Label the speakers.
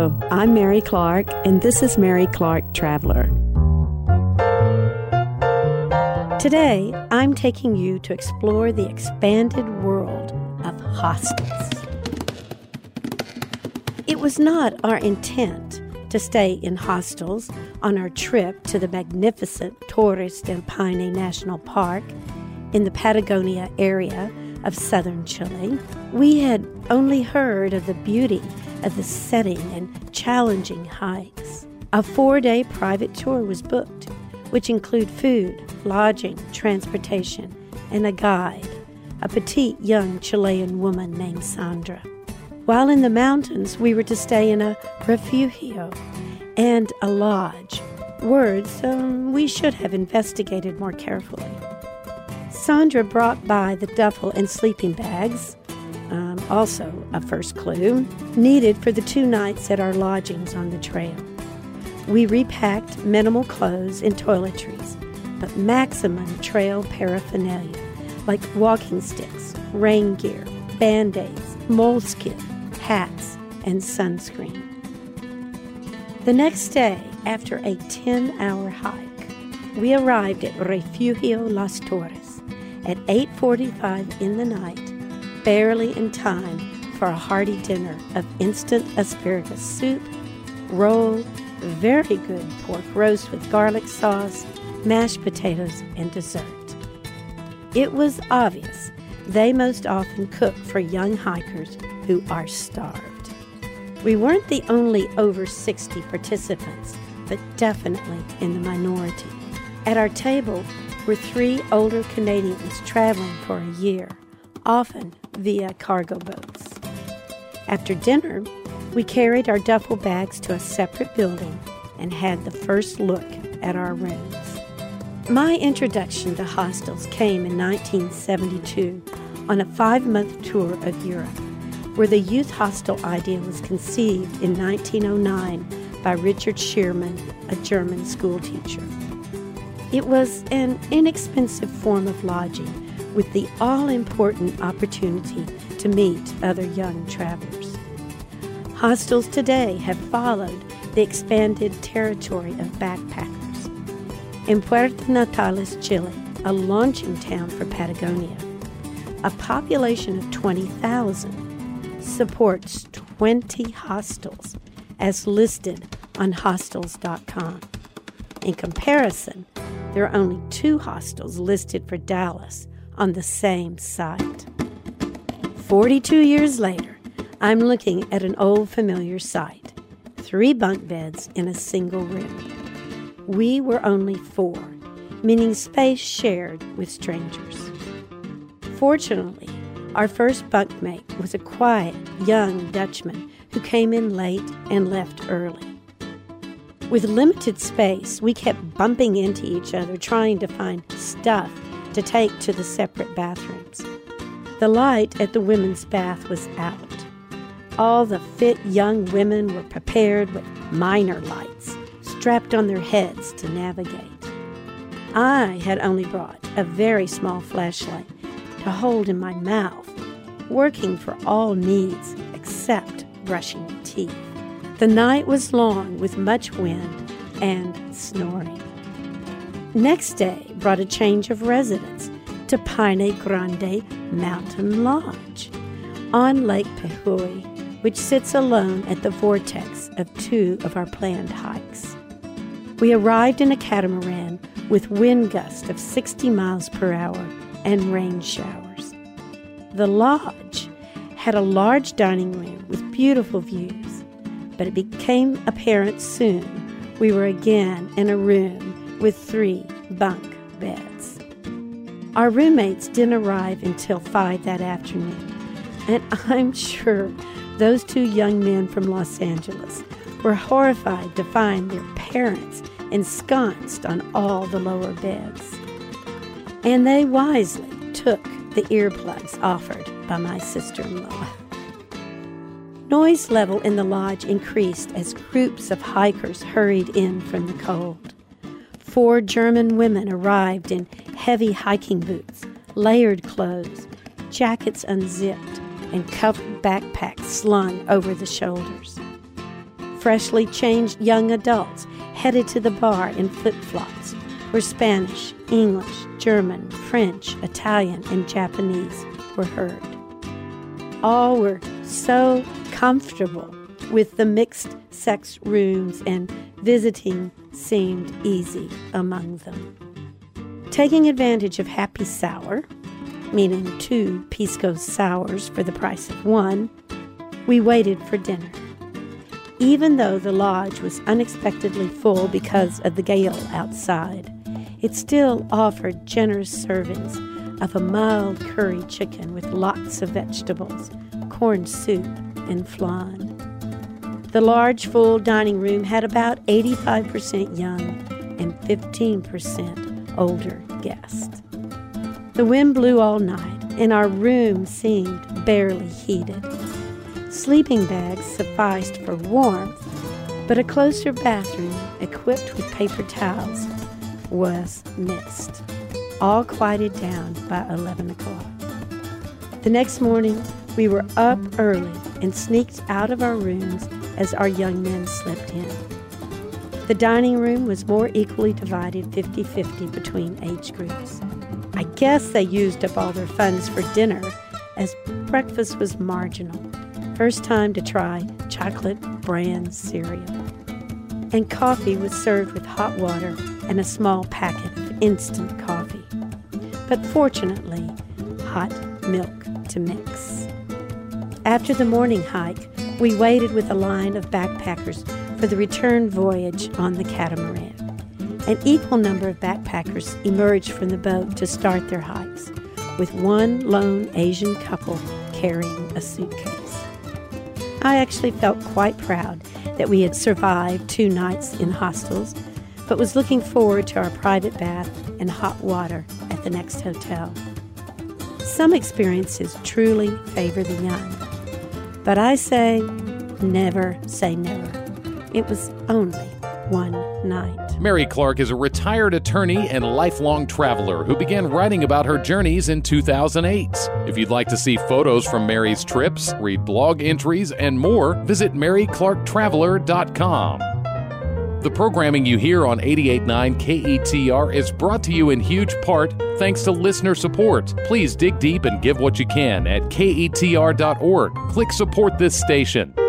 Speaker 1: Hello, I'm Mary Clark, and this is Mary Clark Traveler. Today, I'm taking you to explore the expanded world of hostels. It was not our intent to stay in hostels on our trip to the magnificent Torres del Paine National Park in the Patagonia area of southern Chile. We had only heard of the beauty of the setting and challenging hikes. A 4-day private tour was booked, which included food, lodging, transportation, and a guide, a petite young Chilean woman named Sandra. While in the mountains, we were to stay in a refugio and a lodge, words we should have investigated more carefully. Sandra brought by the duffel and sleeping bags, also a first clue, needed for the 2 nights at our lodgings on the trail. We repacked minimal clothes and toiletries, but maximum trail paraphernalia like walking sticks, rain gear, Band-Aids, moleskin, hats, and sunscreen. The next day, after a 10-hour hike, we arrived at Refugio Las Torres at 8:45 in the night, barely in time for a hearty dinner of instant asparagus soup, roll, very good pork roast with garlic sauce, mashed potatoes, and dessert. It was obvious they most often cook for young hikers who are starved. We weren't the only over 60 participants, but definitely in the minority. At our table were 3 older Canadians traveling for a year, often via cargo boats. After dinner, we carried our duffel bags to a separate building and had the first look at our rooms. My introduction to hostels came in 1972 on a 5-month tour of Europe, where the youth hostel idea was conceived in 1909 by Richard Shearman, a German schoolteacher. It was an inexpensive form of lodging with the all-important opportunity to meet other young travelers. Hostels today have followed the expanded territory of backpackers. In Puerto Natales, Chile, a launching town for Patagonia, a population of 20,000 supports 20 hostels as listed on hostels.com. In comparison, there are only 2 hostels listed for Dallas on the same site. 42 years later, I'm looking at an old familiar sight, 3 bunk beds in a single room. We were only 4, meaning space shared with strangers. Fortunately, our first bunkmate was a quiet, young Dutchman who came in late and left early. With limited space, we kept bumping into each other, trying to find stuff to take to the separate bathrooms. The light at the women's bath was out. All the fit young women were prepared with minor lights strapped on their heads to navigate. I had only brought a very small flashlight to hold in my mouth, working for all needs except brushing teeth. The night was long with much wind and snoring. Next day brought a change of residence to Paine Grande Mountain Lodge on Lake Pejuy, which sits alone at the vortex of 2 of our planned hikes. We arrived in a catamaran with wind gusts of 60 miles per hour and rain showers. The lodge had a large dining room with beautiful views, but it became apparent soon we were again in a room with 3 bunk beds. Our roommates didn't arrive until 5 that afternoon, and I'm sure those 2 young men from Los Angeles were horrified to find their parents ensconced on all the lower beds. And they wisely took the earplugs offered by my sister-in-law. Noise level in the lodge increased as groups of hikers hurried in from the cold. 4 German women arrived in heavy hiking boots, layered clothes, jackets unzipped, and covered backpacks slung over the shoulders. freshly changed young adults headed to the bar in flip-flops, where Spanish, English, German, French, Italian, and Japanese were heard. All were so comfortable with the mixed-sex rooms, and visiting seemed easy among them. Taking advantage of happy sour, meaning 2 pisco sours for the price of 1, we waited for dinner. Even though the lodge was unexpectedly full because of the gale outside, it still offered generous servings of a mild curry chicken with lots of vegetables, corn soup, and flan. The large, full dining room had about 85% young and 15% older guests. The wind blew all night, and our room seemed barely heated. Sleeping bags sufficed for warmth, but a closer bathroom equipped with paper towels was missed. All quieted down by 11 o'clock. The next morning, we were up early and sneaked out of our rooms as our young men slipped in. The dining room was more equally divided 50-50 between age groups. I guess they used up all their funds for dinner, as breakfast was marginal. First time to try chocolate bran cereal. And coffee was served with hot water and a small packet of instant coffee. But fortunately, hot milk to mix. After the morning hike, we waited with a line of backpackers for the return voyage on the catamaran. An equal number of backpackers emerged from the boat to start their hikes, with one lone Asian couple carrying a suitcase. I actually felt quite proud that we had survived 2 nights in hostels, but was looking forward to our private bath and hot water at the next hotel. Some experiences truly favor the young, but I say never say never. It was only 1 night.
Speaker 2: Mary Clark is a retired attorney and lifelong traveler who began writing about her journeys in 2008. If you'd like to see photos from Mary's trips, read blog entries, and more, visit MaryClarkTraveler.com. The programming you hear on 88.9 KETR is brought to you in huge part thanks to listener support. Please dig deep and give what you can at KETR.org. Click Support this station.